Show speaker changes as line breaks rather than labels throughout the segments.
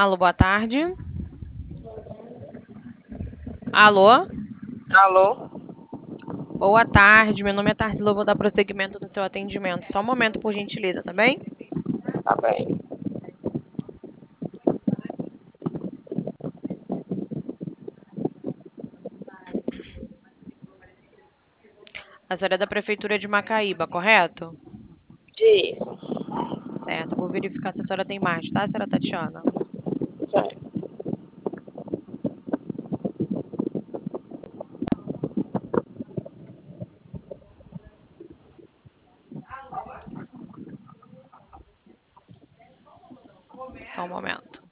Alô, boa tarde. Alô,
Alô?
boa tarde. Meu nome é Tarsila, eu vou dar prosseguimento no seu atendimento. Só um momento, por gentileza, tá bem?
Tá bem.
A senhora é da Prefeitura de Macaíba, correto?
Isso.
Certo, vou verificar se a senhora tem mais, tá, senhora Tatiana?
Certo.
Só um momento.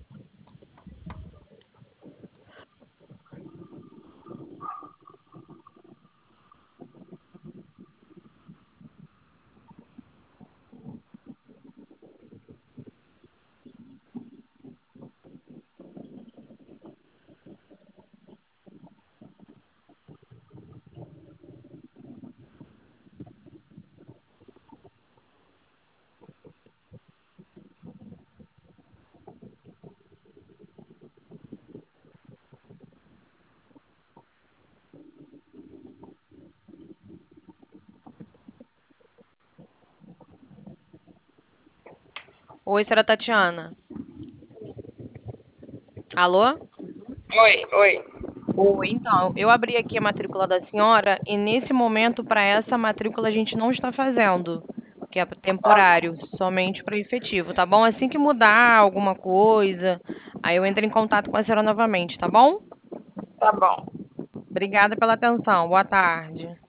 Oi, senhora Tatiana. Alô?
Oi, oi.
Oi, então, eu abri aqui a matrícula da senhora e nesse momento, para essa matrícula, a gente não está fazendo, que é
Tá,
temporário, somente para efetivo, tá bom? Assim que mudar alguma coisa, aí eu entro em contato com a senhora novamente, tá bom?
tá bom.
Obrigada pela atenção. Boa tarde.